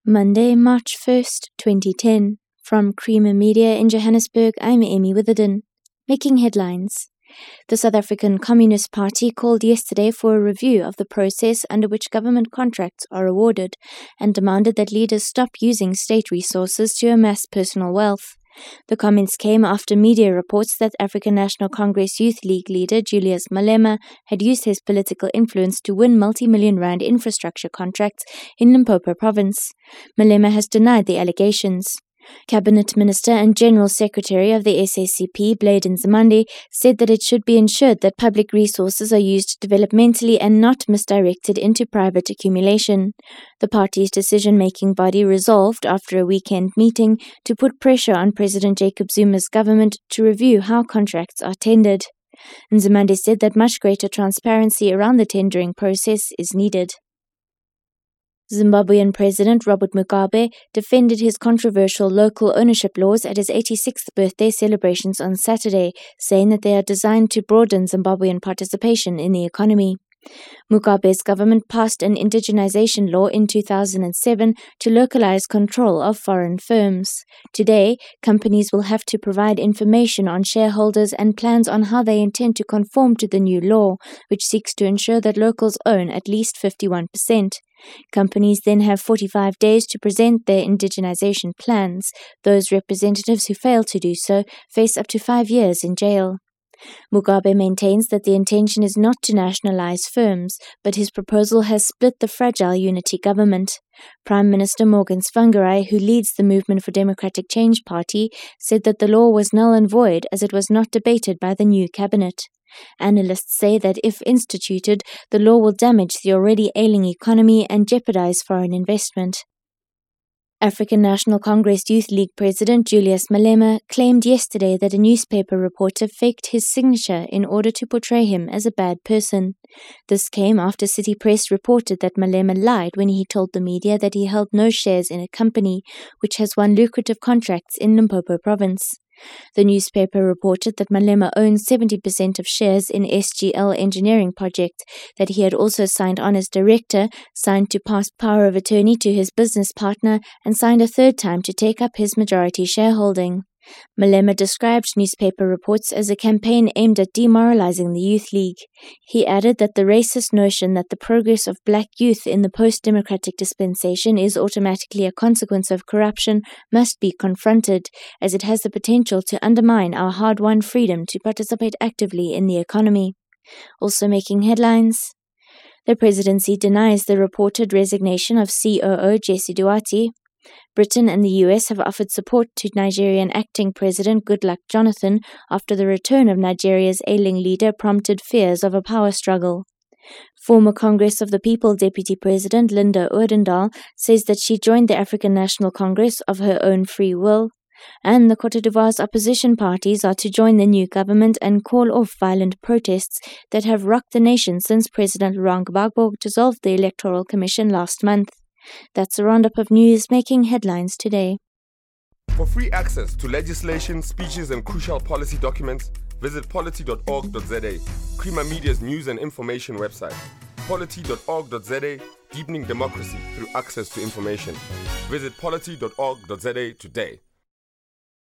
Monday, March 1st, 2010. From Creamer Media in Johannesburg, I'm Amy Witherden. Making headlines. The South African Communist Party called yesterday for a review of the process under which government contracts are awarded and demanded that leaders stop using state resources to amass personal wealth. The comments came after media reports that African National Congress Youth League leader Julius Malema had used his political influence to win multi-million rand infrastructure contracts in Limpopo province. Malema has denied the allegations. Cabinet Minister and General Secretary of the SACP, Blade Nzimande, said that it should be ensured that public resources are used developmentally and not misdirected into private accumulation. The party's decision-making body resolved after a weekend meeting to put pressure on President Jacob Zuma's government to review how contracts are tendered. Nzimande said that much greater transparency around the tendering process is needed. Zimbabwean President Robert Mugabe defended his controversial local ownership laws at his 86th birthday celebrations on Saturday, saying that they are designed to broaden Zimbabwean participation in the economy. Mugabe's government passed an indigenization law in 2007 to localize control of foreign firms. Today, companies will have to provide information on shareholders and plans on how they intend to conform to the new law, which seeks to ensure that locals own at least 51%. Companies then have 45 days to present their indigenization plans. Those representatives who fail to do so face up to 5 years in jail. Mugabe maintains that the intention is not to nationalize firms, but his proposal has split the fragile unity government. Prime Minister Morgan Tsvangirai, who leads the Movement for Democratic Change party, said that the law was null and void as it was not debated by the new cabinet. Analysts say that if instituted, the law will damage the already ailing economy and jeopardize foreign investment. African National Congress Youth League President Julius Malema claimed yesterday that a newspaper reporter faked his signature in order to portray him as a bad person. This came after City Press reported that Malema lied when he told the media that he held no shares in a company which has won lucrative contracts in Limpopo province. The newspaper reported that Malema owns 70% of shares in SGL Engineering Project, that he had also signed on as director, signed to pass power of attorney to his business partner, and signed a third time to take up his majority shareholding. Malema described newspaper reports as a campaign aimed at demoralizing the Youth League. He added that the racist notion that the progress of black youth in the post-democratic dispensation is automatically a consequence of corruption must be confronted, as it has the potential to undermine our hard-won freedom to participate actively in the economy. Also making headlines. The presidency denies the reported resignation of COO Jesse Duarte. Britain and the US have offered support to Nigerian acting President Goodluck Jonathan after the return of Nigeria's ailing leader prompted fears of a power struggle. Former Congress of the People Deputy President Linda Odendaal says that she joined the African National Congress of her own free will. And the Côte d'Ivoire's opposition parties are to join the new government and call off violent protests that have rocked the nation since President Laurent Gbagbo dissolved the Electoral Commission last month. That's a roundup of news making headlines today. For free access to legislation, speeches and crucial policy documents, visit polity.org.za, Creamer Media's news and information website. Polity.org.za, deepening democracy through access to information. Visit polity.org.za today.